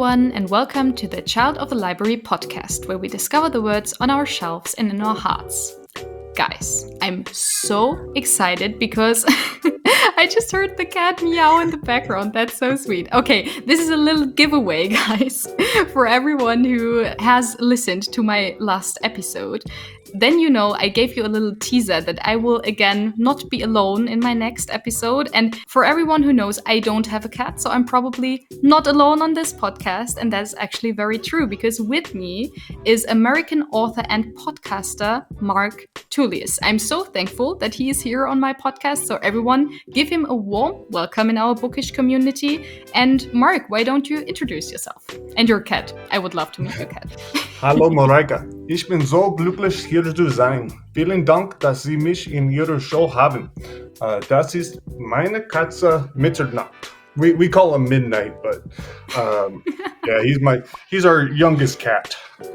everyone, and welcome to the Child of the Library podcast, where we discover the words on our shelves and in our hearts. Guys, I'm so excited because I just heard the cat meow in the background. That's so sweet. Okay, this is a little giveaway, guys, for everyone who has listened to my last episode. Then you know I gave you a little teaser that I will again not be alone in my next episode. And for everyone who knows, I don't have a cat, so I'm probably not alone on this podcast. And that's actually very true because with me is American author and podcaster Mark Tullius. I'm so thankful that he is here on my podcast. So everyone, give him a warm welcome in our bookish community. And Mark, why don't you introduce yourself? And your cat. I would love to meet your cat. Hallo Mareike, ich bin so glücklich hier zu sein. Vielen Dank, dass Sie mich in Ihrer Show haben. Das ist meine Katze Mitternacht. We call him Midnight, but yeah, he's our youngest cat.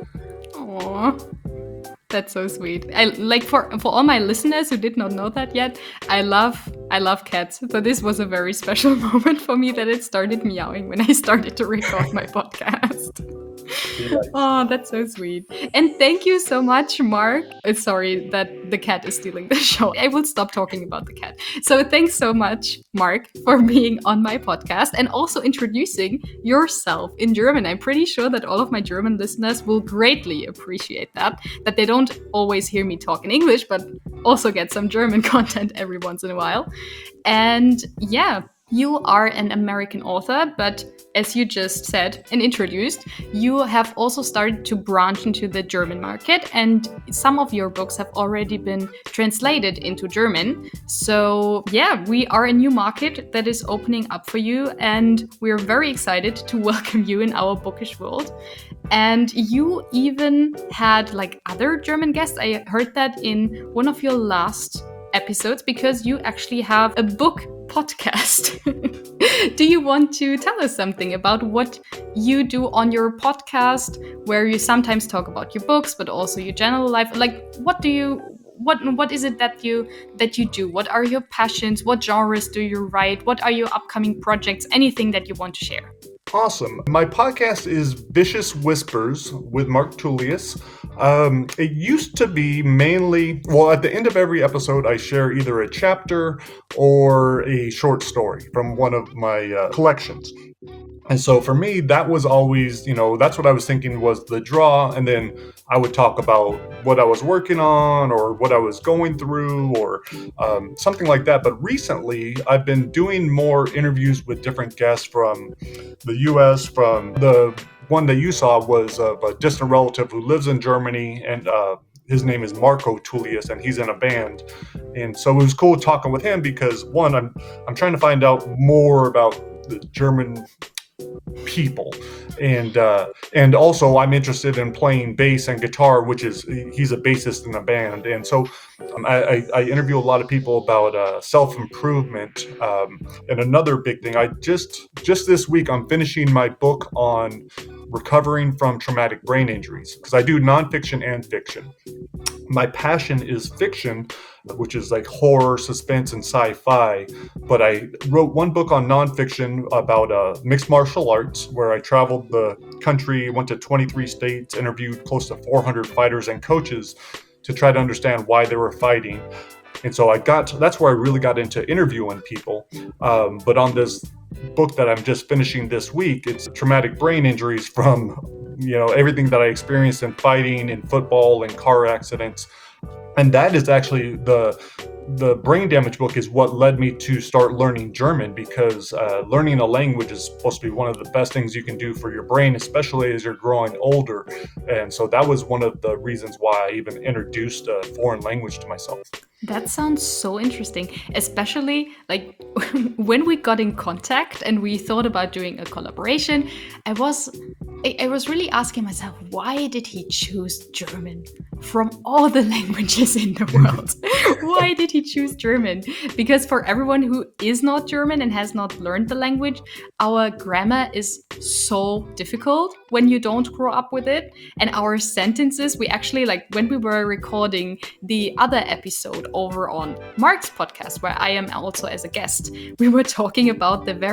Aww. That's so sweet. I like for all my listeners who did not know that yet, I love cats. So this was a very special moment for me that it started meowing when I started to record my podcast. Oh, that's so sweet. And thank you so much, Mark. Sorry that the cat is stealing the show. I will stop talking about the cat. So thanks so much, Mark, for being on my podcast and also introducing yourself in German. I'm pretty sure that all of my German listeners will greatly appreciate that they don't always hear me talk in English, but also get some German content every once in a while. And yeah, you are an American author, but as you just said and introduced, you have also started to branch into the German market, and some of your books have already been translated into German. So yeah, we are a new market that is opening up for you, and we're very excited to welcome you in our bookish world. And you even had like other German guests. I heard that in one of your last episodes because you actually have a book podcast. Do you want to tell us something about what you do on your podcast, where you sometimes talk about your books, but also your general life? Like, what is it that you do? What are your passions? What genres do you write? What are your upcoming projects? Anything that you want to share? Awesome. My podcast is Vicious Whispers with Mark Tullius. It used to be mainly, at the end of every episode, I share either a chapter or a short story from one of my collections. And so for me, that was always, that's what I was thinking was the draw. And then I would talk about what I was working on or what I was going through or something like that. But recently, I've been doing more interviews with different guests from the U.S. From the one that you saw was a distant relative who lives in Germany, and his name is Marco Tullius, and he's in a band. And so it was cool talking with him because one, I'm trying to find out more about the German people, and also I'm interested in playing bass and guitar, which is he's a bassist in a band. And so I interview a lot of people about self-improvement, and another big thing, I just this week I'm finishing my book on recovering from traumatic brain injuries, because I do nonfiction and fiction. My passion is fiction, which is like horror, suspense, and sci-fi. But I wrote one book on nonfiction about mixed martial arts, where I traveled the country, went to 23 states, interviewed close to 400 fighters and coaches to try to understand why they were fighting. And so that's where I really got into interviewing people. But on this book that I'm just finishing this week, it's traumatic brain injuries from everything that I experienced in fighting, in football, and car accidents. And that is actually the brain damage book is what led me to start learning German, because learning a language is supposed to be one of the best things you can do for your brain, especially as you're growing older. And so that was one of the reasons why I even introduced a foreign language to myself. That sounds so interesting, especially like when we got in contact and we thought about doing a collaboration. I was I was really asking myself, why did he choose German from all the languages in the world? Why did he choose German? Because for everyone who is not German and has not learned the language, our grammar is so difficult when you don't grow up with it. And our sentences, we actually, like when we were recording the other episode over on Mark's podcast, where I am also as a guest, we were talking about the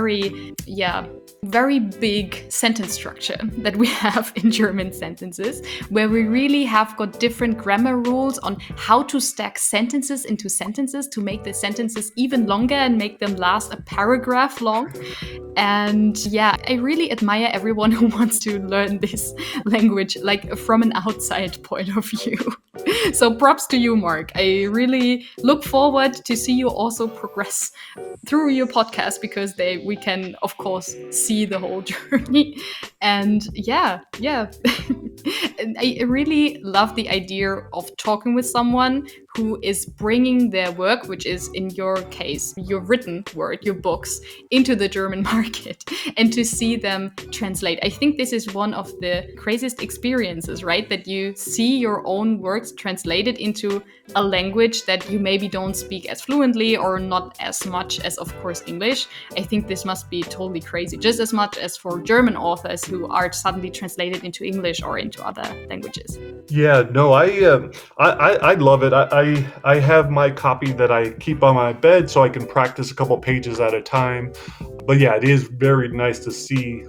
very big sentence structure that we have in German sentences, where we really have got different grammar rules on how to stack sentences into sentences to make the sentences even longer and make them last a paragraph long. And yeah, I really admire everyone who wants to learn this language, like from an outside point of view. So props to you, Mark. I really look forward to see you also progress through your podcast, because we can, of course, see the whole journey. And yeah. And I really love the idea of talking with someone who is bringing their work, which is in your case, your written word, your books, into the German market and to see them translate. I think this is one of the craziest experiences, right? That you see your own works translated into a language that you maybe don't speak as fluently or not as much as, of course, English. I think this must be totally crazy, just as much as for German authors who are suddenly translated into English or into other languages. Yeah, no, I love it. I have my copy that I keep on my bed so I can practice a couple pages at a time. But yeah, it is very nice to see,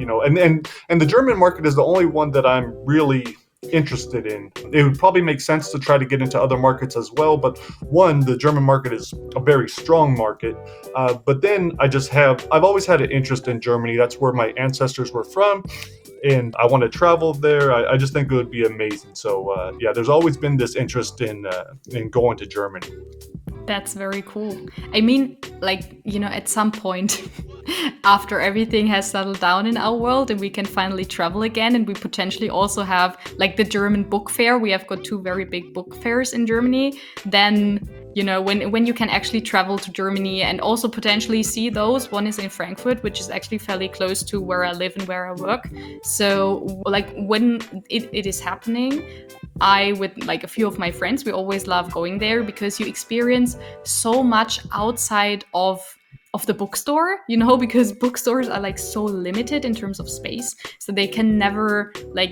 and the German market is the only one that I'm really interested in. It would probably make sense to try to get into other markets as well, but one, the German market is a very strong market. But then I've always had an interest in Germany. That's where my ancestors were from, and I want to travel there. I just think it would be amazing. So yeah, there's always been this interest in going to Germany. That's very cool. I mean, at some point, after everything has settled down in our world and we can finally travel again, and we potentially also have the German book fair. We have got 2 very big book fairs in Germany. Then, when you can actually travel to Germany and also potentially see those. One is in Frankfurt, which is actually fairly close to where I live and where I work. So when it is happening, I, with a few of my friends, we always love going there because you experience so much outside of the bookstore, because bookstores are so limited in terms of space, so they can never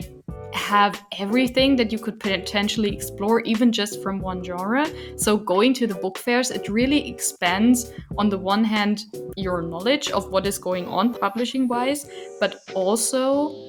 have everything that you could potentially explore, even just from one genre. So going to the book fairs, it really expands, on the one hand, your knowledge of what is going on publishing wise, but also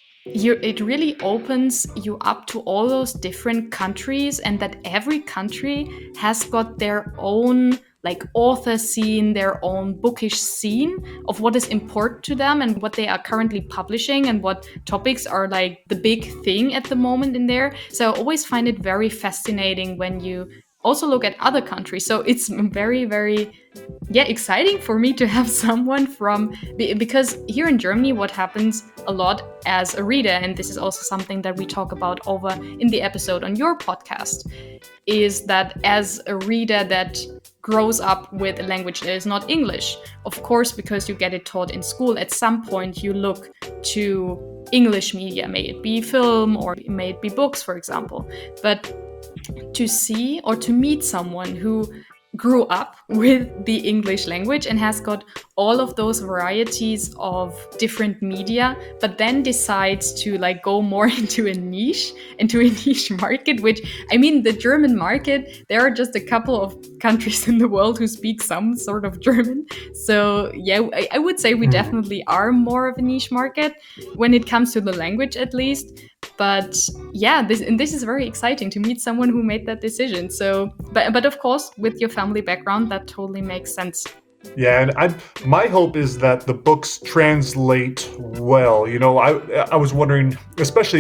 it really opens you up to all those different countries, and that every country has got their own author scene, their own bookish scene of what is important to them and what they are currently publishing and what topics are the big thing at the moment in there. So I always find it very fascinating when you also look at other countries. So it's very, very exciting for me to have someone because here in Germany, what happens a lot as a reader, and this is also something that we talk about over in the episode on your podcast, is that as a reader that grows up with a language that is not English, of course, because you get it taught in school, at some point you look to English media, may it be film or may it be books, for example. But to see or to meet someone who grew up with the English language and has got all of those varieties of different media, but then decides to go more into a niche market, which, I mean, the German market, there are just a couple of countries in the world who speak some sort of German. So yeah, I would say we definitely are more of a niche market when it comes to the language, at least. But yeah, this is very exciting to meet someone who made that decision. So, but of course, with your family background, that totally makes sense. Yeah, and my hope is that the books translate well. I was wondering, especially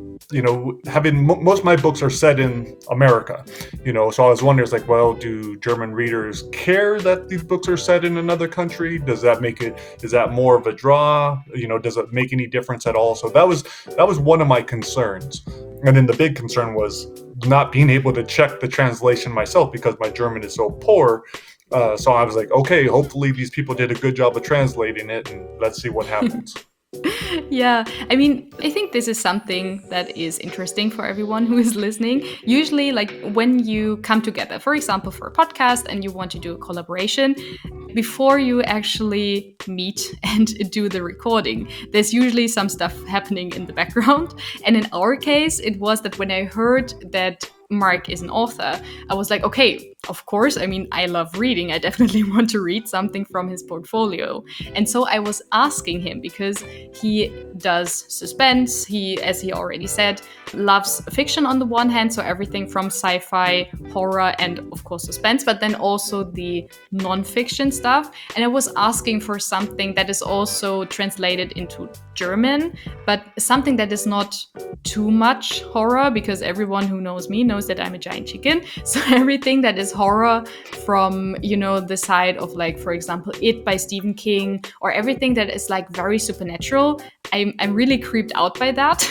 having most of my books are set in America, so I was wondering, do German readers care that these books are set in another country? Is that more of a draw? Does it make any difference at all? So that was one of my concerns. And then the big concern was not being able to check the translation myself because my German is so poor. So I was okay, hopefully these people did a good job of translating it, and let's see what happens. Yeah, I mean, I think this is something that is interesting for everyone who is listening. Usually, like when you come together, for example, for a podcast and you want to do a collaboration, before you actually meet and do the recording, there's usually some stuff happening in the background. And in our case, it was that when I heard that Mark is an author, I was like, okay, of course. I mean, I love reading. I definitely want to read something from his portfolio. And so I was asking him because he does suspense. He, as he already said, loves fiction on the one hand. So everything from sci fi, horror, and of course suspense, but then also the non-fiction stuff. And I was asking for something that is also translated into German, but something that is not too much horror, because everyone who knows me knows that I'm a giant chicken. So everything that is horror from, you know, the side of, like, for example, It by Stephen King, or everything that is like very supernatural, I'm really creeped out by that.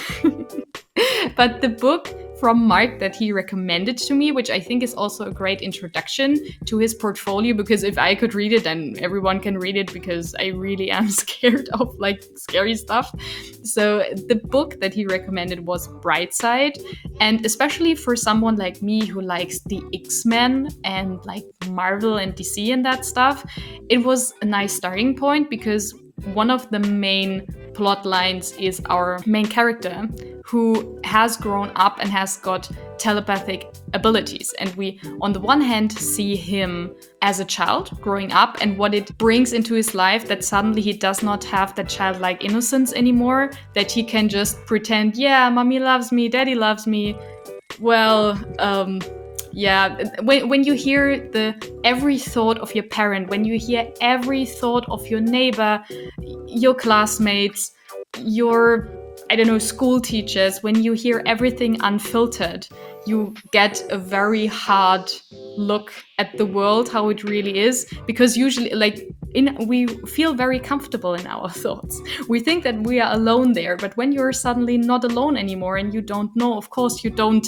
But the book from Mark that he recommended to me, which I think is also a great introduction to his portfolio, because if I could read it, then everyone can read it, because I really am scared of like scary stuff. So the book that he recommended was Brightside, and especially for someone like me who likes the X-Men and like Marvel and DC and that stuff, it was a nice starting point, because one of the main plot lines is our main character, who has grown up and has got telepathic abilities. And we, on the one hand, see him as a child growing up and what it brings into his life, that suddenly he does not have that childlike innocence anymore, that he can just pretend, yeah, mommy loves me, daddy loves me. Well, yeah, when you hear every thought of your parent, when you hear every thought of your neighbor, your classmates, your, I don't know, school teachers, when you hear everything unfiltered, you get a very hard look at the world, how it really is, because usually, like, we feel very comfortable in our thoughts. We think that we are alone there, but when you're suddenly not alone anymore and you don't know, of course you don't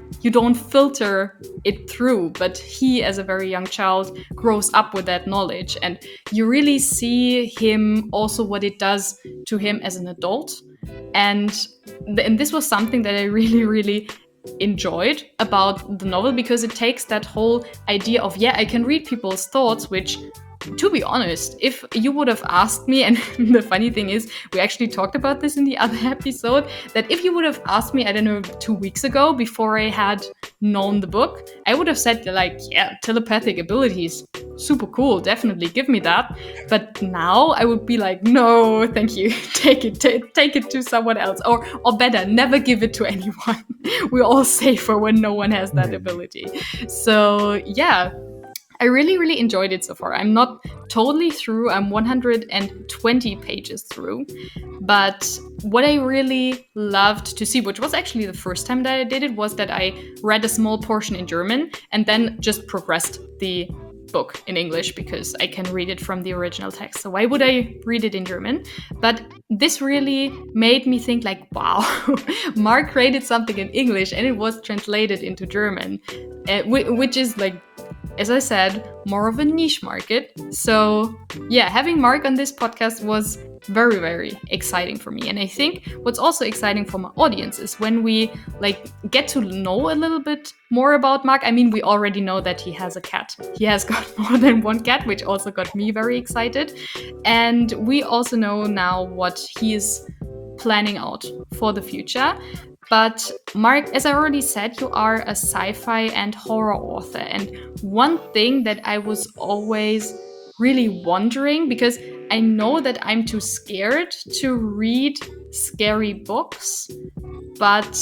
filter it through. But he, as a very young child, grows up with that knowledge, and you really see him also what it does to him as an adult. And this was something that I really, really enjoyed about the novel, because it takes that whole idea of, yeah, I can read people's thoughts, which, to be honest, if you would have asked me, and the funny thing is, we actually talked about this in the other episode, that if you would have asked me, I don't know, 2 weeks ago, before I had known the book, I would have said, like, yeah, telepathic abilities, super cool, definitely, give me that. But now I would be like, no, thank you, take it to someone else, or better, never give it to anyone. We're all safer when no one has that ability. So yeah, I really, really enjoyed it so far. I'm not totally through. I'm 120 pages through. But what I really loved to see, which was actually the first time that I did it, was that I read a small portion in German and then just progressed the book in English, because I can read it from the original text. So why would I read it in German? But this really made me think, like, wow, Mark created something in English and it was translated into German, which is, like, as I said, more of a niche market. So yeah, having Mark on this podcast was very, very exciting for me. And I think what's also exciting for my audience is when we, like, get to know a little bit more about Mark. I mean, we already know that he has a cat. He has got more than one cat, which also got me very excited. And we also know now what he is planning out for the future. But Mark, as I already said, you are a sci-fi and horror author. And one thing that I was always really wondering, because I know that I'm too scared to read scary books, but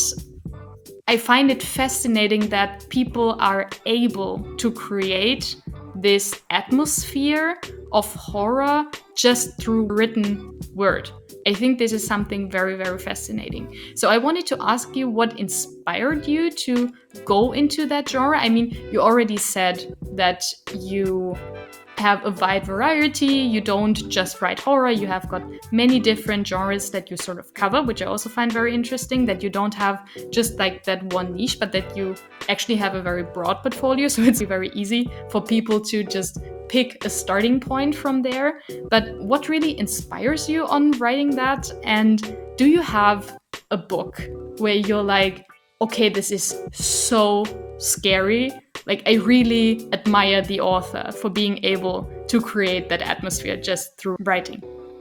I find it fascinating that people are able to create this atmosphere of horror just through written word. I think this is something very, very fascinating. So I wanted to ask you what inspired you to go into that genre. I mean, you already said that you have a wide variety. You don't just write horror, you have got many different genres that you sort of cover, which I also find very interesting, that you don't have just like that one niche, but that you actually have a very broad portfolio. So it's very easy for people to just pick a starting point from there. But what really inspires you on writing that? And do you have a book where you're like, okay, this is so scary? Like, I really admire the author for being able to create that atmosphere just through writing.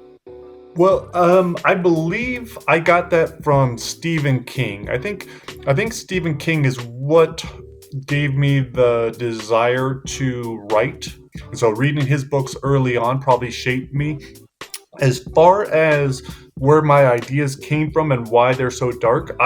Well, I believe I got that from Stephen King. I think Stephen King is what gave me the desire to write. And so reading his books early on probably shaped me. As far as where my ideas came from and why they're so dark,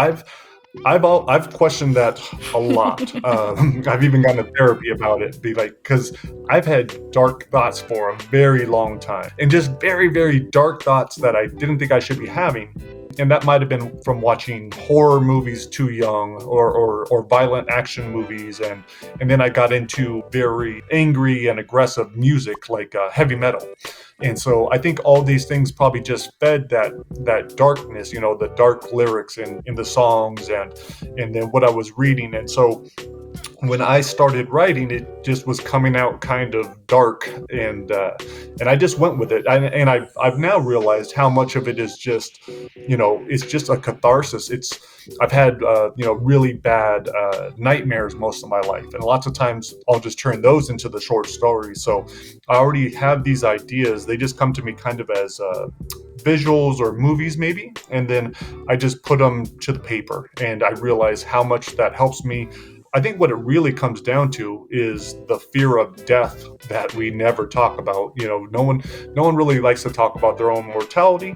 I've questioned that a lot. I've even gone to therapy about it, because I've had dark thoughts for a very long time, and just very, very dark thoughts that I didn't think I should be having. And that might have been from watching horror movies too young, or violent action movies, and then I got into very angry and aggressive music like heavy metal. And so I think all these things probably just fed that darkness, the dark lyrics in the songs, and then what I was reading. And so when I started writing, it just was coming out kind of dark, and I just went with it. And I've now realized how much of it is just, it's just a catharsis. I've had really bad nightmares most of my life, and lots of times I'll just turn those into the short stories. So I already have these ideas; they just come to me kind of as visuals or movies, maybe, and then I just put them to the paper, and I realize how much that helps me. I think what it really comes down to is the fear of death that we never talk about. No one really likes to talk about their own mortality.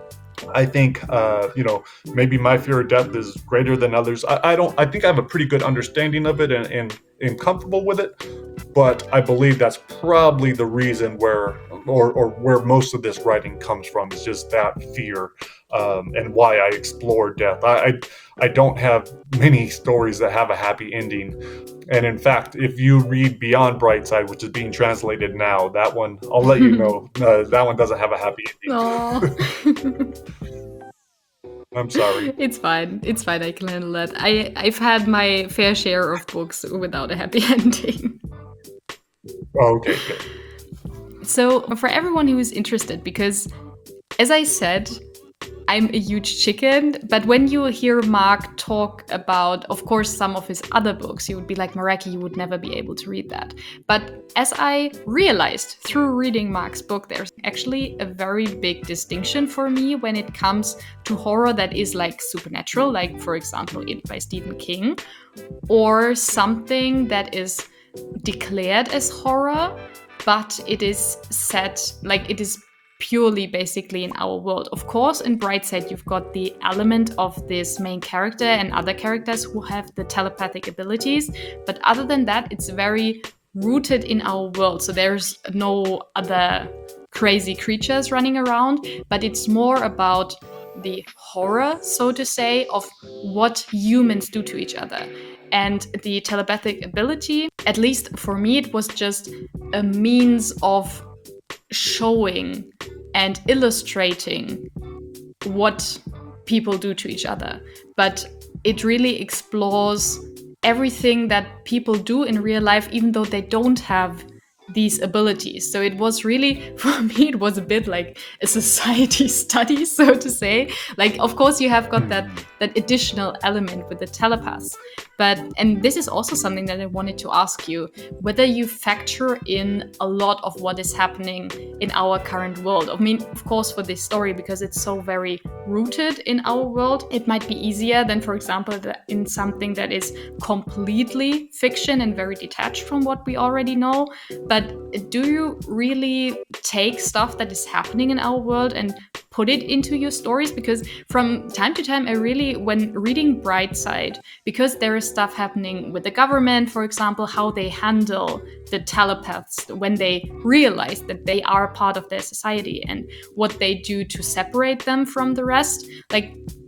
I think, maybe my fear of death is greater than others. I think I have a pretty good understanding of it and comfortable with it, but I believe that's probably the reason where most of this writing comes from, is just that fear, and why I explore death. I don't have many stories that have a happy ending. And in fact, if you read Beyond Brightside, which is being translated now, that one, I'll let you know, that one doesn't have a happy ending. I'm sorry. It's fine. I can handle that. I've had my fair share of books without a happy ending. Oh, okay, good. So for everyone who is interested, because as I said, I'm a huge chicken, but when you hear Mark talk about, of course, some of his other books, you would be like, Maraki, you would never be able to read that. But as I realized through reading Mark's book, there's actually a very big distinction for me when it comes to horror that is like supernatural, like, for example, It by Stephen King, or something that is declared as horror, but it is set, like, it is purely basically in our world. Of course, in Brightside, you've got the element of this main character and other characters who have the telepathic abilities. But other than that, it's very rooted in our world. So there's no other crazy creatures running around, but it's more about the horror, so to say, of what humans do to each other. And the telepathic ability, at least for me, it was just a means of showing and illustrating what people do to each other. But it really explores everything that people do in real life, even though they don't have these abilities. So it was really, for me, it was a bit like a society study, so to say. Like, of course, you have got that additional element with the telepaths. And this is also something that I wanted to ask you, whether you factor in a lot of what is happening in our current world. I mean, of course, for this story, because it's so very rooted in our world, it might be easier than, for example, in something that is completely fiction and very detached from what we already know. But do you really take stuff that is happening in our world and put it into your stories? Because from time to time, I really, when reading Brightside, because there is stuff happening with the government, for example, how they handle the telepaths when they realize that they are part of their society and what they do to separate them from the rest. Like,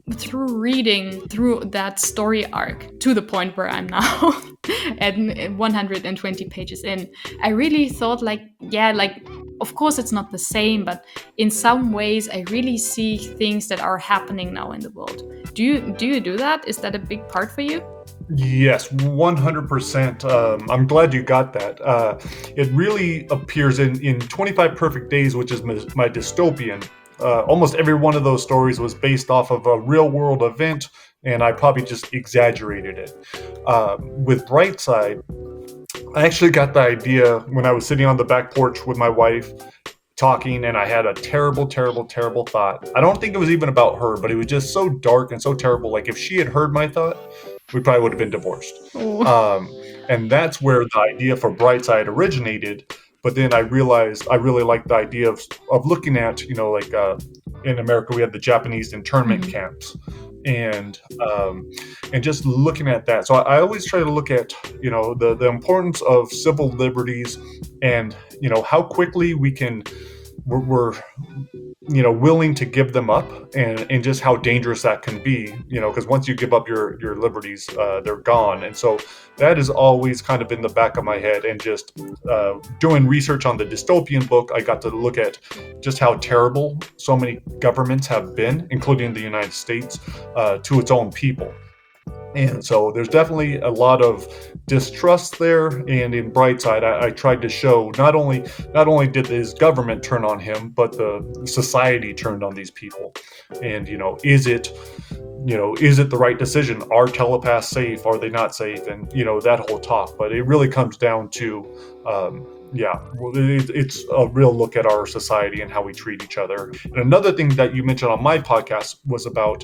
through reading through that story arc to the point where I'm now at 120 pages in, I really thought like, yeah, like of course it's not the same, but in some ways I really see things that are happening now in the world. Do you do that? Is that a big part for you? Yes, 100%. I'm glad you got that. It really appears in 25 Perfect Days, which is my dystopian. Almost every one of those stories was based off of a real world event, and I probably just exaggerated it. With Brightside, I actually got the idea when I was sitting on the back porch with my wife talking, and I had a terrible, terrible, terrible thought. I don't think it was even about her, but it was just so dark and so terrible. Like if she had heard my thought, we probably would have been divorced. And that's where the idea for Brightside originated. But then I realized I really liked the idea of looking at, like in America, we had the Japanese internment camps. And just looking at that. So I always try to look at, the importance of civil liberties and, how quickly we're willing to give them up, and just how dangerous that can be, because once you give up your liberties, they're gone. And so that is always kind of in the back of my head. And just doing research on the dystopian book, I got to look at just how terrible so many governments have been, including the United States, to its own people. And so there's definitely a lot of distrust there. And in Brightside, I tried to show not only did his government turn on him, but the society turned on these people. And is it the right decision? Are telepaths safe? Are they not safe? And that whole talk. But it really comes down to it's a real look at our society and how we treat each other. And another thing that you mentioned on my podcast was about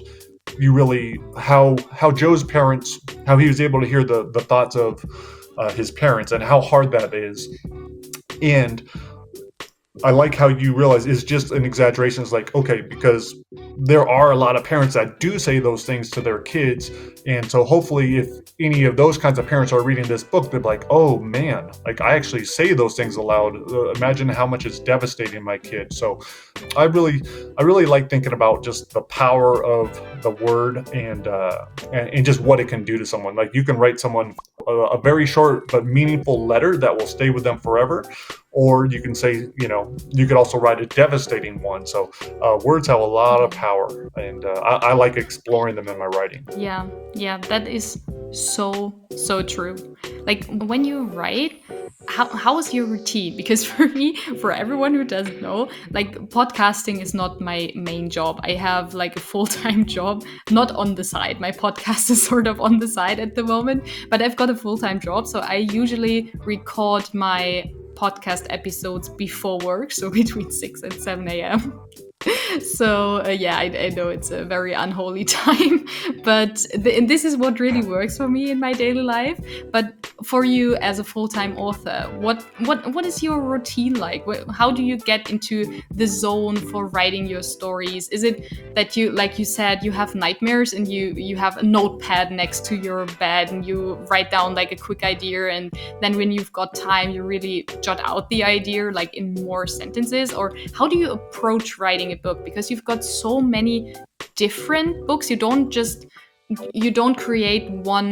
how Joe's parents, how he was able to hear the thoughts of his parents and how hard that is. And I like how you realize it's just an exaggeration. It's like, okay, because there are a lot of parents that do say those things to their kids. And so hopefully if any of those kinds of parents are reading this book, they're like, oh man, like I actually say those things aloud. Imagine how much it's devastating my kid. So I really like thinking about just the power of the word and just what it can do to someone. Like you can write someone a very short but meaningful letter that will stay with them forever. Or you can say, you could also write a devastating one. So words have a lot of power, and I like exploring them in my writing. Yeah, that is so true. Like when you write, how is your routine? Because for me, for everyone who doesn't know, like podcasting is not my main job. I have like a full-time job, not on the side. My podcast is sort of on the side at the moment, but I've got a full-time job. So I usually record my podcast episodes before work, so between 6 and 7 a.m. So I know it's a very unholy time, but this is what really works for me in my daily life. But for you as a full-time author, what is your routine like? How do you get into the zone for writing your stories? Is it that you, like you said, you have nightmares and you have a notepad next to your bed and you write down like a quick idea, and then when you've got time you really jot out the idea like in more sentences? Or how do you approach writing a book? Because you've got so many different books. You don't create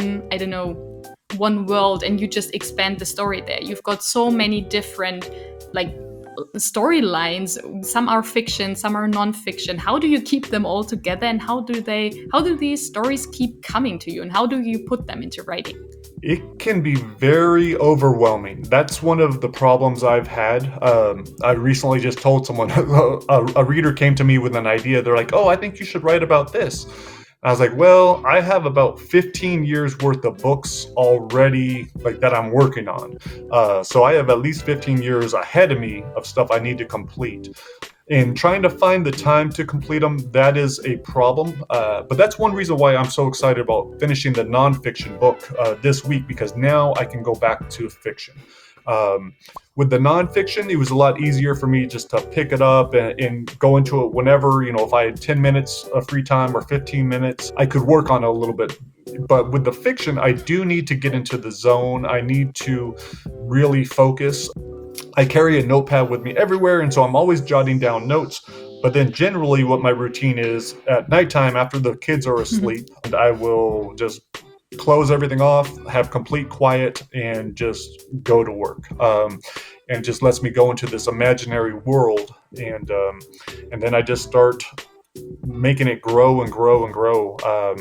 one world and you just expand the story there. You've got so many different like storylines. Some are fiction, some are non-fiction. How do you keep them all together, and how do these stories keep coming to you, and how do you put them into writing? It can be very overwhelming. That's one of the problems I've had. I recently just told someone, a reader came to me with an idea. They're like, oh, I think you should write about this. I was like, well, I have about 15 years worth of books already like that I'm working on. So I have at least 15 years ahead of me of stuff I need to complete. And trying to find the time to complete them, that is a problem. But that's one reason why I'm so excited about finishing the nonfiction book this week, because now I can go back to fiction. With the nonfiction, it was a lot easier for me just to pick it up and go into it whenever, if I had 10 minutes of free time or 15 minutes, I could work on it a little bit. But with the fiction, I do need to get into the zone. I need to really focus. I carry a notepad with me everywhere, and so I'm always jotting down notes. But then generally what my routine is at nighttime after the kids are asleep, and I will just close everything off, have complete quiet, and just go to work. And just lets me go into this imaginary world, and then I just start making it grow and grow and grow.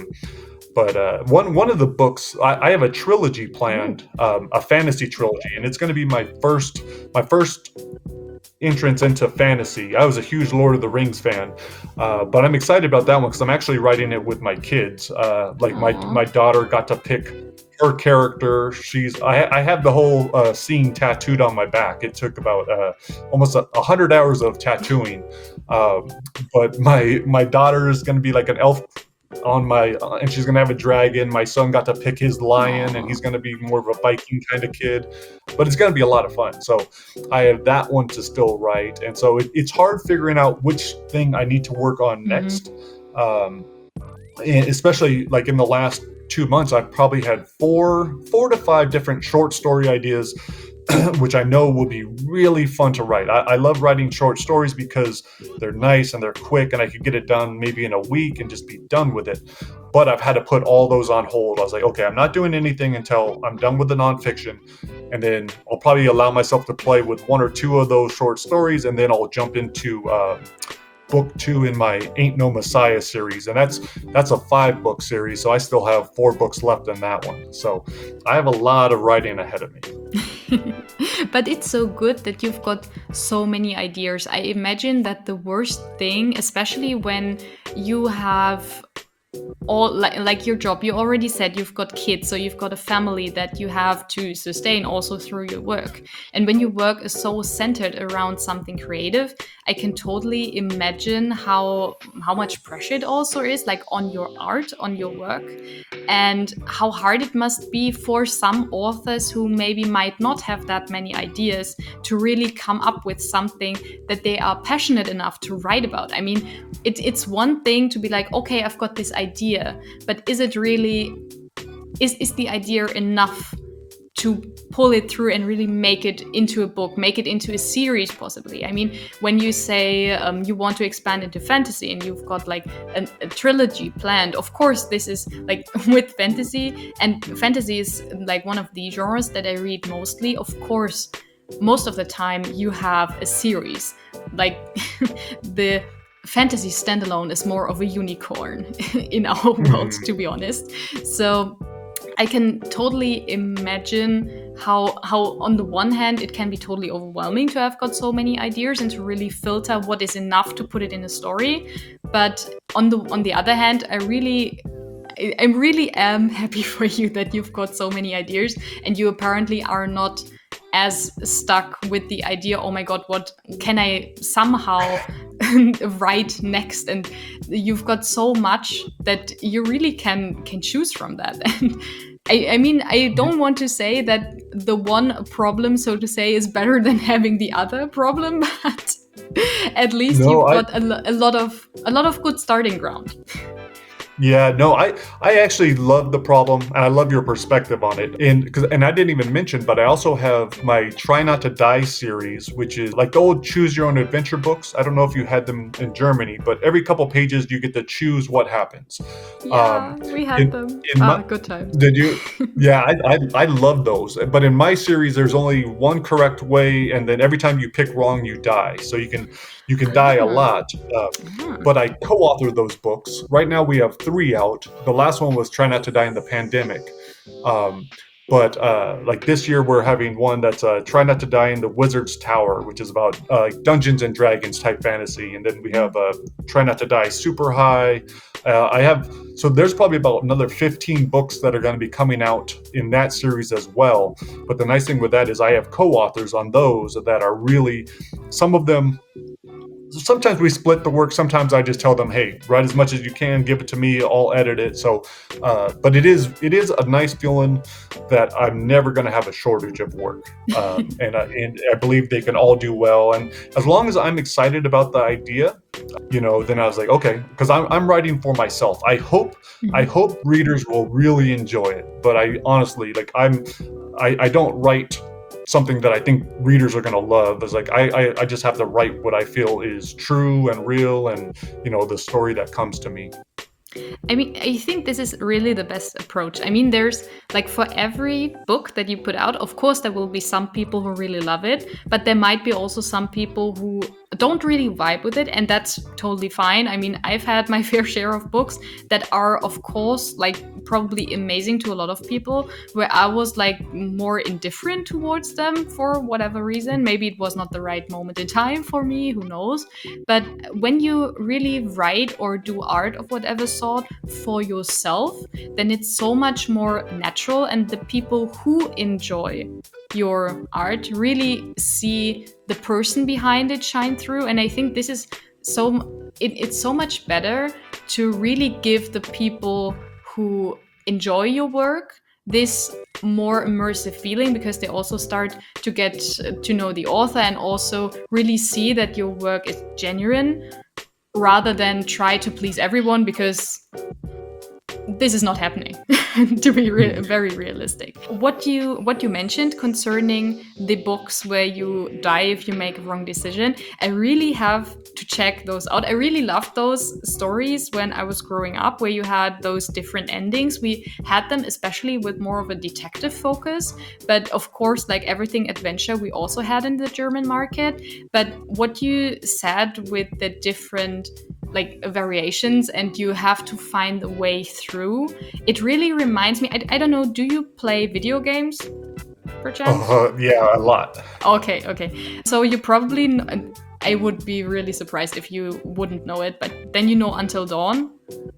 But one of the books I have a trilogy planned, a fantasy trilogy, and it's going to be my first entrance into fantasy. I was a huge Lord of the Rings fan, but I'm excited about that one because I'm actually writing it with my kids. Like my daughter got to pick her character. I have the whole scene tattooed on my back. It took about almost 100 hours of tattooing. But my daughter is going to be like an elf and she's gonna have a dragon. My son got to pick his lion, and he's gonna be more of a Viking kind of kid. But it's gonna be a lot of fun. So I have that one to still write, and so it's hard figuring out which thing I need to work on next. And especially like in the last 2 months, I've probably had four to five different short story ideas, which I know will be really fun to write. I love writing short stories because they're nice and they're quick, and I could get it done maybe in a week and just be done with it. But I've had to put all those on hold. I was like, okay, I'm not doing anything until I'm done with the nonfiction, and then I'll probably allow myself to play with one or two of those short stories, and then I'll jump into book 2 in my Ain't No Messiah series, and that's a 5-book series, so I still have 4 books left in that one. So I have a lot of writing ahead of me. But it's so good that you've got so many ideas. I imagine that the worst thing, especially when you have all like your job, you already said you've got kids, so you've got a family that you have to sustain also through your work. And when your work is so centered around something creative, I can totally imagine how much pressure it also is, like on your art, on your work, and how hard it must be for some authors who maybe might not have that many ideas to really come up with something that they are passionate enough to write about. I mean, it's one thing to be like, okay, I've got this idea, but is it really, is the idea enough to pull it through and really make it into a book, make it into a series possibly? I mean, when you say you want to expand into fantasy and you've got like a trilogy planned, of course this is like with fantasy, and fantasy is like one of the genres that I read mostly. Of course, most of the time you have a series. Like the fantasy standalone is more of a unicorn in our world, to be honest. So I can totally imagine how on the one hand it can be totally overwhelming to have got so many ideas and to really filter what is enough to put it in a story. But on the other hand, I really am happy for you that you've got so many ideas, and you apparently are not as stuck with the idea, oh my god, what can I somehow write next? And you've got so much that you really can choose from that. And I mean, I don't want to say that the one problem, so to say, is better than having the other problem, but at least you've got a lot of good starting ground. Yeah, no, I actually love the problem, and I love your perspective on it. And I didn't even mention, but I also have my Try Not to Die series, which is like the old Choose Your Own Adventure books. I don't know if you had them in Germany, but every couple pages you get to choose what happens. Yeah, we had them. Good times. Did you? Yeah, I love those. But in my series, there's only one correct way, and then every time you pick wrong, you die. So you can die a lot. But I co-authored those books. Right now we have 3 out. The last one was Try Not to Die in the Pandemic. But like this year we're having one that's Try Not to Die in the Wizard's Tower, which is about Dungeons and Dragons type fantasy. And then we have Try Not to Die Super High. So there's probably about another 15 books that are going to be coming out in that series as well. But the nice thing with that is I have co-authors on those that are really, some of them, sometimes we split the work. Sometimes I just tell them, hey, write as much as you can, give it to me, I'll edit it. So, but it is a nice feeling that I'm never going to have a shortage of work. And I believe they can all do well. And as long as I'm excited about the idea, then I was like, okay, because I'm writing for myself. I hope readers will really enjoy it. But I honestly, like, I don't write something that I think readers are going to love. Is like I just have to write what I feel is true and real, and the story that comes to me. I mean, I think this is really the best approach. I mean, there's like for every book that you put out, of course, there will be some people who really love it, but there might be also some people who don't really vibe with it, and that's totally fine. I mean, I've had my fair share of books that are, of course, like probably amazing to a lot of people, where I was like more indifferent towards them for whatever reason. Maybe it was not the right moment in time for me, who knows? But when you really write or do art of whatever sort for yourself, then it's so much more natural, and the people who enjoy your art really see the person behind it shine through. And I think this is it's so much better to really give the people who enjoy your work this more immersive feeling, because they also start to get to know the author and also really see that your work is genuine, rather than try to please everyone, because this is not happening. To be very realistic. What you mentioned concerning the books where you die if you make a wrong decision, I really have to check those out. I really loved those stories when I was growing up, where you had those different endings. We had them especially with more of a detective focus, but of course, like everything adventure, we also had in the German market. But what you said with the different like variations, and you have to find a way through, it really reminds me, I don't know, do you play video games perchance? Yeah, a lot. Okay, so you probably I would be really surprised if you wouldn't know it, but then you know Until Dawn.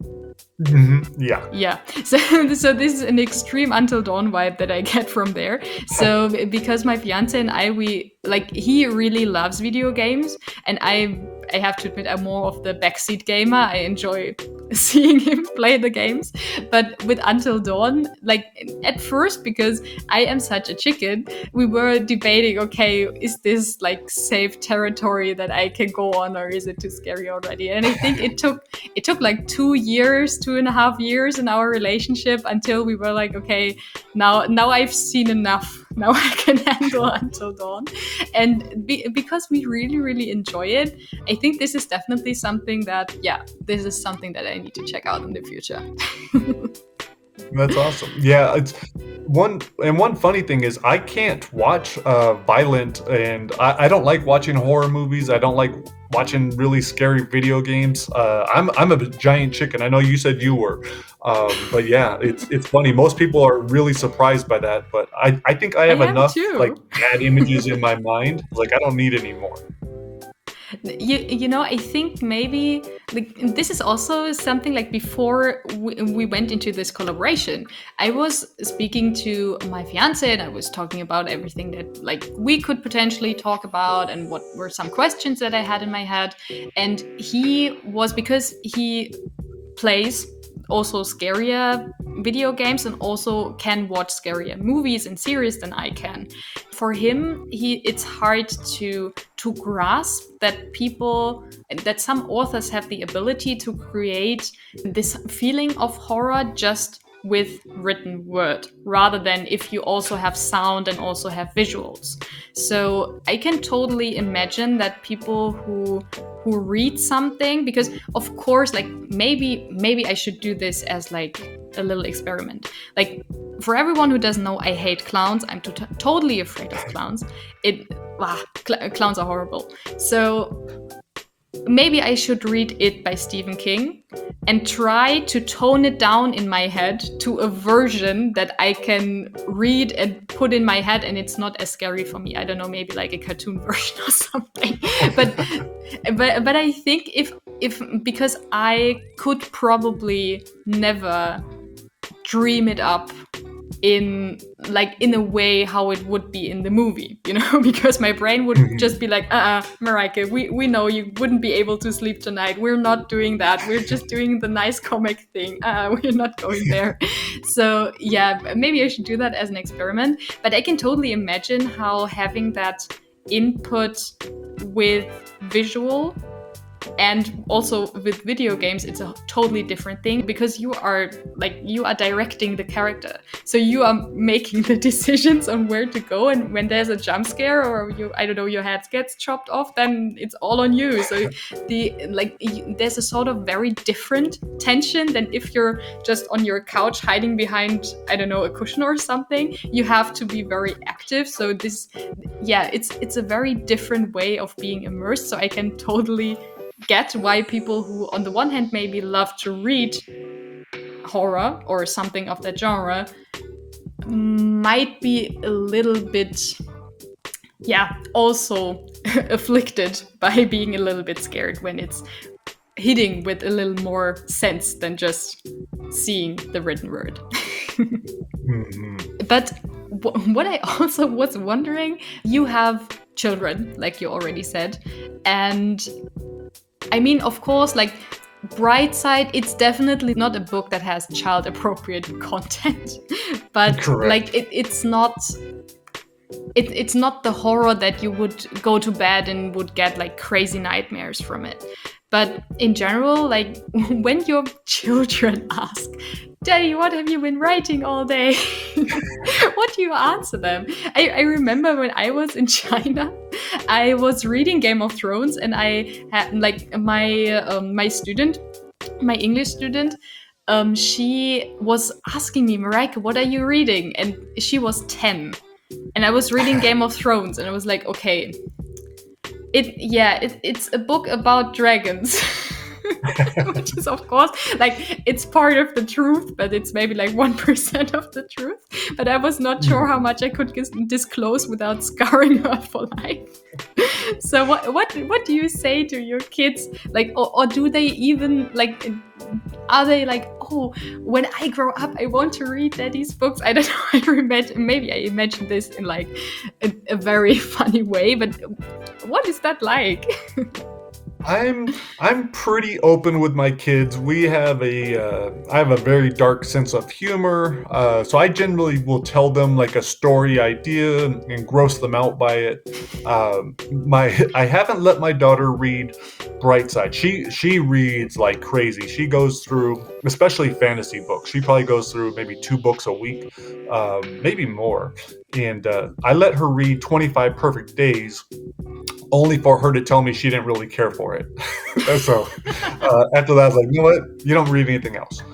Yeah. So this is an extreme Until Dawn vibe that I get from there. So because my fiance and I, we like, he really loves video games, and I have to admit, I'm more of the backseat gamer. I enjoy seeing him play the games. But with Until Dawn, like at first, because I am such a chicken, we were debating, okay, is this like safe territory that I can go on, or is it too scary already? And I think it took like 2.5 years in our relationship until we were like, okay, now I've seen enough. Now I can handle Until Dawn. And because we really, really enjoy it, I think this is definitely something that, this is something that I need to check out in the future. That's awesome. Yeah, it's one funny thing is I can't watch violent, and I don't like watching horror movies. I don't like watching really scary video games. I'm a giant chicken. I know you said you were, but yeah, it's funny. Most people are really surprised by that, but I think I have enough too. like bad images in my mind. Like I don't need any more. You know, I think maybe like, this is also something like before we went into this collaboration, I was speaking to my fiance and I was talking about everything that like we could potentially talk about and what were some questions that I had in my head. And he was, because he plays also scarier video games and also can watch scarier movies and series than I can. For him, it's hard to grasp that some authors have the ability to create this feeling of horror just with written word, rather than if you also have sound and also have visuals. So I can totally imagine that people who read something, because of course, like maybe I should do this as like a little experiment. Like for everyone who doesn't know, I hate clowns. I'm totally afraid of clowns. Clowns are horrible. So maybe I should read It by Stephen King and try to tone it down in my head to a version that I can read and put in my head, and it's not as scary for me. I don't know, maybe like a cartoon version or something. But I think if because I could probably never dream it up in a way how it would be in the movie, you know, because my brain would just be like, Mareike, we know you wouldn't be able to sleep tonight. We're not doing that. We're just doing the nice comic thing. We're not going there. So yeah, maybe I should do that as an experiment. But I can totally imagine how having that input with visual And also with video games, it's a totally different thing because you are directing the character. So you are making the decisions on where to go. And when there's a jump scare or your head gets chopped off, then it's all on you. So there's a sort of very different tension than if you're just on your couch hiding behind, a cushion or something. You have to be very active. So it's a very different way of being immersed. So I can totally get why people who, on the one hand, maybe love to read horror or something of that genre might be a little bit, also afflicted by being a little bit scared when it's hitting with a little more sense than just seeing the written word. But what I also was wondering, you have children, like you already said, and I mean, of course, like Brightside, it's definitely not a book that has child-appropriate content, but Correct. like it's not. It's not the horror that you would go to bed and would get like crazy nightmares from it. But in general, like when your children ask, "Daddy, what have you been writing all day?" What do you answer them? I remember when I was in China, I was reading Game of Thrones, and I had like my student, my English student. She was asking me, "Mareike, what are you reading?" And she was 10. And I was reading Game of Thrones, and I was like, okay, it's a book about dragons. Which is, of course, like, it's part of the truth, but it's maybe like 1% of the truth. But I was not sure how much I could disclose without scarring her for life. So what do you say to your kids? Like, or do they even, like, are they like, oh, when I grow up, I want to read Daddy's books? I don't know. Maybe I imagine this in like a very funny way, but what is that like? I'm pretty open with my kids. I have a very dark sense of humor, so I generally will tell them like a story idea and gross them out by it. I haven't let my daughter read Brightside. She reads like crazy. She goes through, especially fantasy books. She probably goes through maybe 2 books a week, maybe more. And I let her read 25 Perfect Days, only for her to tell me she didn't really care for it. So after that, I was like, you know what? You don't read anything else.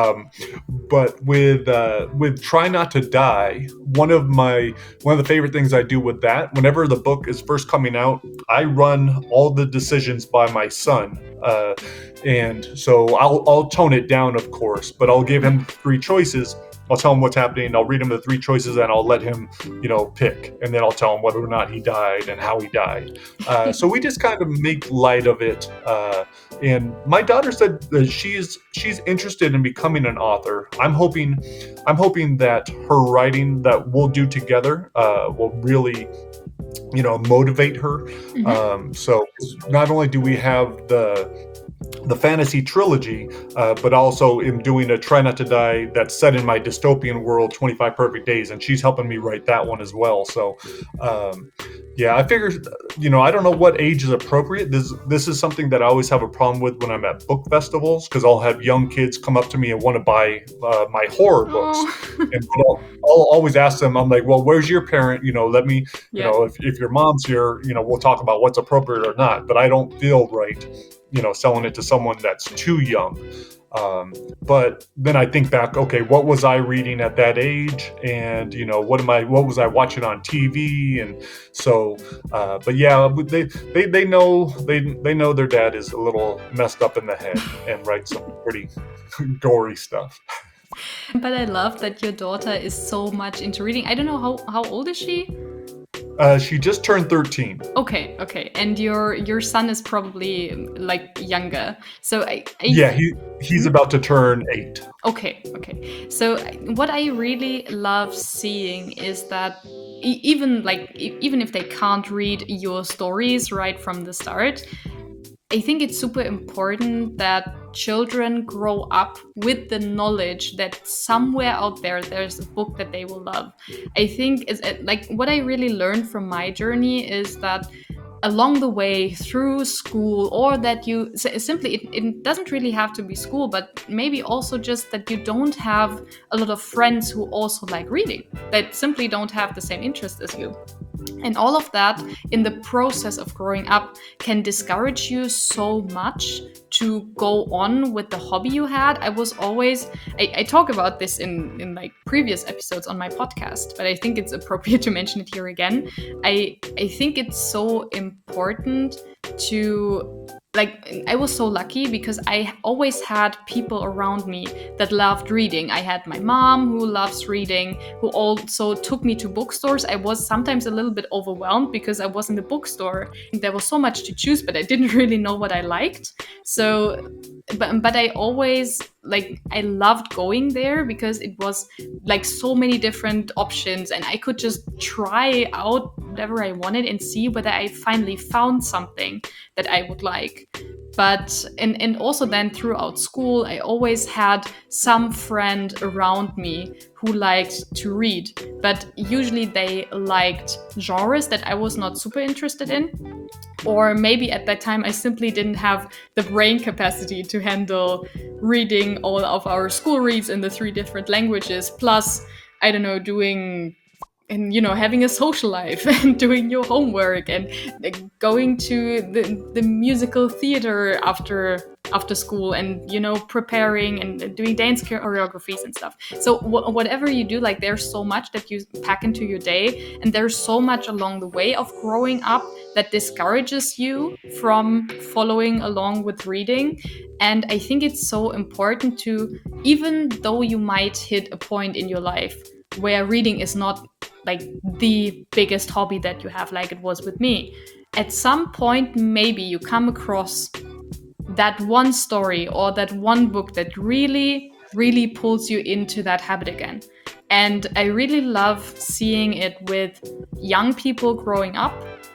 But with Try Not to Die, one of the favorite things I do with that, whenever the book is first coming out, I run all the decisions by my son. And so I'll tone it down, of course, but I'll give him 3 choices. I'll tell him what's happening. I'll read him the 3 choices, and I'll let him, pick. And then I'll tell him whether or not he died and how he died. So we just kind of make light of it. And my daughter said that she's interested in becoming an author. I'm hoping that her writing that we'll do together will really, motivate her. Mm-hmm. So not only do we have the fantasy trilogy, but also am doing a Try Not to Die that's set in my dystopian world, 25 Perfect Days, and she's helping me write that one as well. So, I figure, I don't know what age is appropriate. This is something that I always have a problem with when I'm at book festivals, because I'll have young kids come up to me and want to buy my horror books. And I'll always ask them, I'm like, well, where's your parent? Let me, if your mom's here, we'll talk about what's appropriate or not. But I don't feel right selling it to someone that's too young. But then I think back, okay, what was I reading at that age? And, what was I watching on TV? And so, but yeah, they know their dad is a little messed up in the head and writes some pretty gory stuff. But I love that your daughter is so much into reading. I don't know, how old is she? She just turned 13. Okay. And your son is probably like younger. So he's about to turn 8. Okay. So what I really love seeing is that even if they can't read your stories right from the start, I think it's super important that children grow up with the knowledge that somewhere out there's a book that they will love. I think is like what I really learned from my journey is that along the way through school, or that you simply, it doesn't really have to be school, but maybe also just that you don't have a lot of friends who also like reading, that simply don't have the same interest as you. And all of that in the process of growing up can discourage you so much to go on with the hobby you had. I was always, I talk about this in like previous episodes on my podcast, but I think it's appropriate to mention it here again. I think it's so important to, like, I was so lucky because I always had people around me that loved reading. I had my mom who loves reading, who also took me to bookstores. I was sometimes a little bit overwhelmed because I was in the bookstore and there was so much to choose, but I didn't really know what I liked. So, but I always, like, I loved going there because it was like so many different options and I could just try out whatever I wanted and see whether I finally found something that I would like. But and also then throughout school, I always had some friend around me who liked to read, but usually they liked genres that I was not super interested in. Or maybe at that time I simply didn't have the brain capacity to handle reading all of our school reads in the 3 different languages, plus, I don't know, doing and having a social life and doing your homework and going to the musical theater after school and preparing and doing dance choreographies and stuff. So whatever you do, like, there's so much that you pack into your day, and there's so much along the way of growing up that discourages you from following along with reading. And I think it's so important to, even though you might hit a point in your life where reading is not like the biggest hobby that you have, like it was with me, at some point maybe you come across that one story or that one book that really, really pulls you into that habit again. And I really love seeing it with young people growing up,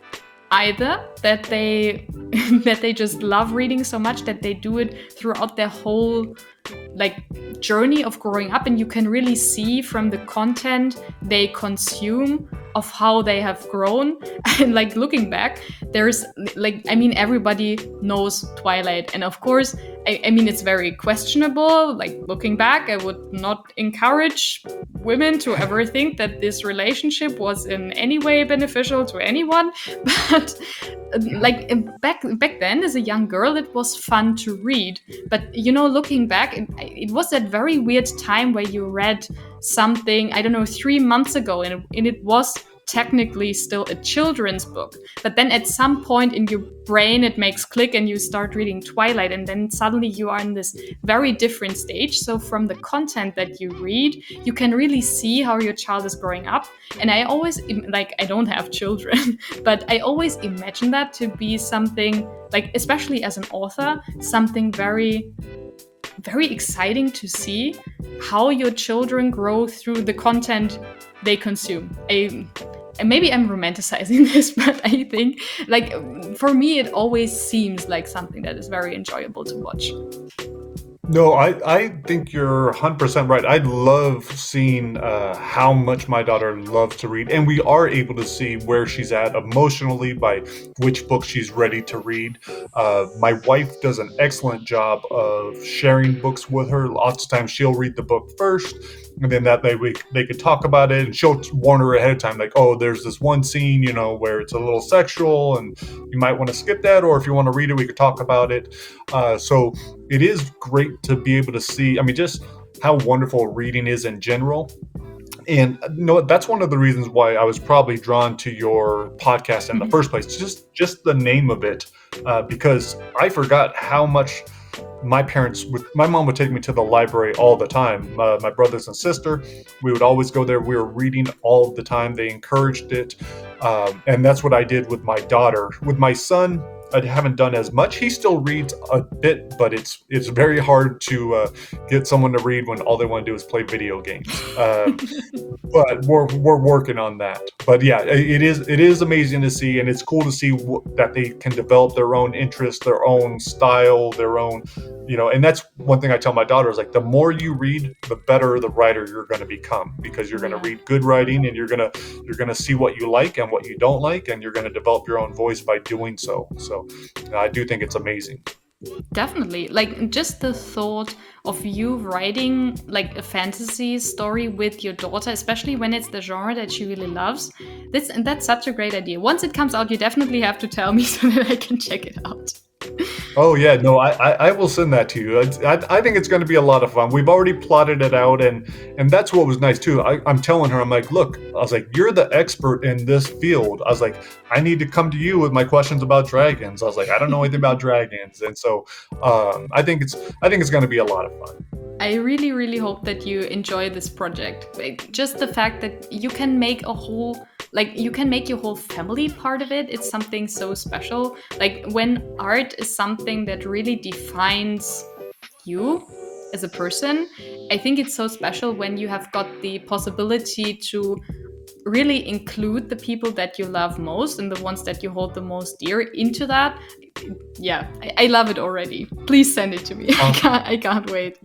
either that they that they just love reading so much that they do it throughout their whole like journey of growing up, and you can really see from the content they consume of how they have grown. And like looking back, there's like, I mean, everybody knows Twilight, and of course, I mean, it's very questionable. Like looking back, I would not encourage women to ever think that this relationship was in any way beneficial to anyone. But like back then, as a young girl, it was fun to read. But looking back, it was that very weird time where you read something, I don't know, 3 months ago, and it was technically still a children's book. But then at some point in your brain, it makes click and you start reading Twilight, and then suddenly you are in this very different stage. So from the content that you read, you can really see how your child is growing up. And I always, like, I don't have children, but I always imagine that to be something, like, especially as an author, something very, very exciting to see how your children grow through the content they consume. And maybe I'm romanticizing this, but I think, like, for me, it always seems like something that is very enjoyable to watch. No, I think you're 100% right. I love seeing how much my daughter loves to read, and we are able to see where she's at emotionally by which book she's ready to read. My wife does an excellent job of sharing books with her. Lots of times she'll read the book first, and then that way they could talk about it, and she'll warn her ahead of time, like, oh, there's this one scene, where it's a little sexual, and you might want to skip that, or if you want to read it, we could talk about it. So it is great to be able to see, I mean, just how wonderful reading is in general. And that's one of the reasons why I was probably drawn to your podcast in the first place, just the name of it, because I forgot how much my mom would take me to the library all the time. My brothers and sister, we would always go there. We were reading all the time. They encouraged it. And that's what I did with my daughter. With my son, I haven't done as much. He still reads a bit, but it's very hard to get someone to read when all they want to do is play video games. But we're working on that. but yeah, it is amazing to see, and it's cool to see that they can develop their own interests, their own style, their own, and that's one thing I tell my daughter is like, the more you read, the better the writer you're going to become, because you're going to read good writing, and you're going to see what you like and what you don't like, and you're going to develop your own voice by doing so. So I do think it's amazing. Definitely. Like, just the thought of you writing like a fantasy story with your daughter, especially when it's the genre that she really loves, that's such a great idea. Once it comes out, you definitely have to tell me so that I can check it out. Oh yeah, no, I will send that to you. I think it's going to be a lot of fun. We've already plotted it out, and that's what was nice too. I'm telling her, I'm like, look, I was like, you're the expert in this field. I was like, I need to come to you with my questions about dragons. I was like, I don't know anything about dragons, and so I think it's going to be a lot of fun. I really, really hope that you enjoy this project. Like, just the fact that you can make you can make your whole family part of it. It's something so special. Like, when art is something that really defines you as a person, I think it's so special when you have got the possibility to really include the people that you love most and the ones that you hold the most dear into that. Yeah, I love it already. Please send it to me. I can't wait.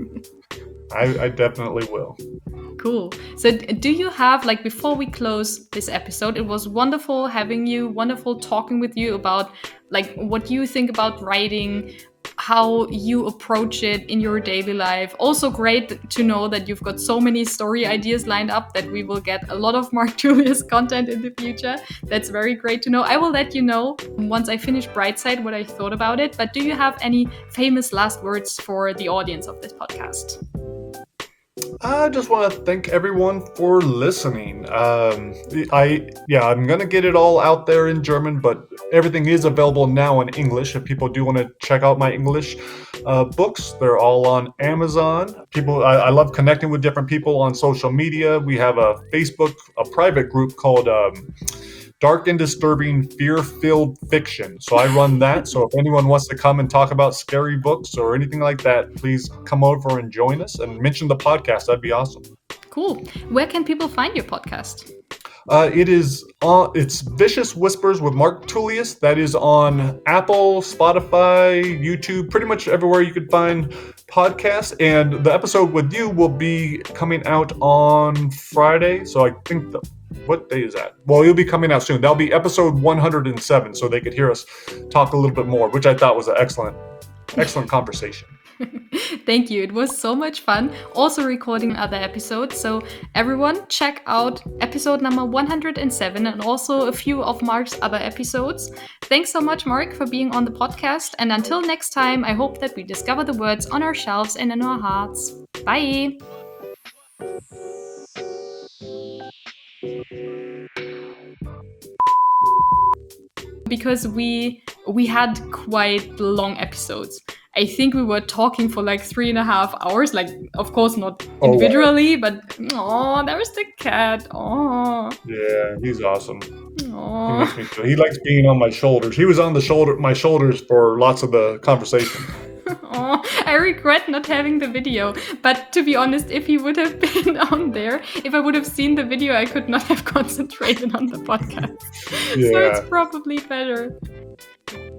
I definitely will. Cool. So do you have, like, before we close this episode, it was wonderful having you, wonderful talking with you about like what you think about writing, how you approach it in your daily life. Also great to know that you've got so many story ideas lined up that we will get a lot of Mark Tullius content in the future. That's very great to know. I will let you know once I finish Brightside what I thought about it. But do you have any famous last words for the audience of this podcast? I just want to thank everyone for listening. I'm going to get it all out there in German, but everything is available now in English. If people do want to check out my English books, they're all on Amazon. I love connecting with different people on social media. We have a private group called Dark and Disturbing Fear-Filled Fiction. So I run that. So if anyone wants to come and talk about scary books or anything like that, please come over and join us and mention the podcast. That'd be awesome. Cool. Where can people find your podcast? It's Vicious Whispers with Mark Tullius. That is on Apple, Spotify, YouTube, pretty much everywhere you could find podcasts. And the episode with you will be coming out on Friday. So I think what day is that? Well, it'll be coming out soon. That'll be episode 107, so they could hear us talk a little bit more, which I thought was an excellent conversation. Thank you. It was so much fun. Also recording other episodes. So everyone check out episode number 107 and also a few of Mark's other episodes. Thanks so much, Mark, for being on the podcast. And until next time, I hope that we discover the words on our shelves and in our hearts. Bye. Because we had quite long episodes. I think we were talking for like 3.5 hours. Like, of course, not individually, but there's the cat. Oh, yeah, he's awesome. He likes being on my shoulders. He was on my shoulders for lots of the conversation. Oh, I regret not having the video. But to be honest, if he would have been on there, if I would have seen the video, I could not have concentrated on the podcast. Yeah. So it's probably better.